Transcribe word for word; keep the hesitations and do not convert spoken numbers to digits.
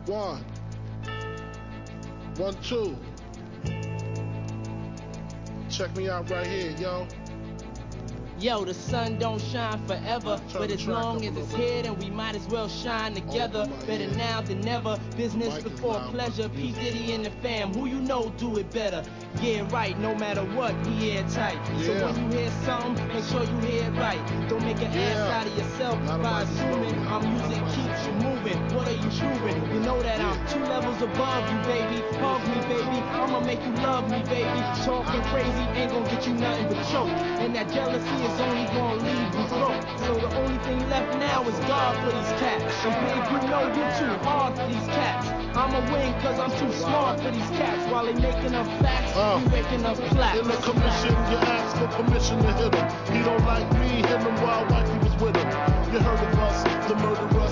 One. One, two. Check me out right here, yo. Yo, the sun don't shine forever, but as long as it's here, then we might as well shine together. Better now than never, business before pleasure. P. Diddy and the fam, who you know do it better. Yeah, right, no matter what, we airtight. So when you hear something, make sure you hear it right. Don't make an ass out of yourself by assuming our music keeps you moving. What are you proving? You know that I'm two levels above you, baby. Hug me, baby, I'ma make you love me, baby. Talking crazy ain't gonna get you nothing but choke. And that jealousy is only gonna leave you broke. So the only thing left now is God for these cats. And babe, you know you're too hard for these cats. I'ma win cause I'm too smart for these cats. While they making up facts, uh, we making up plaques. In the commission, you ask for permission to hit him. He don't like me, hit him while wifey was with him. You heard of us, the murderers.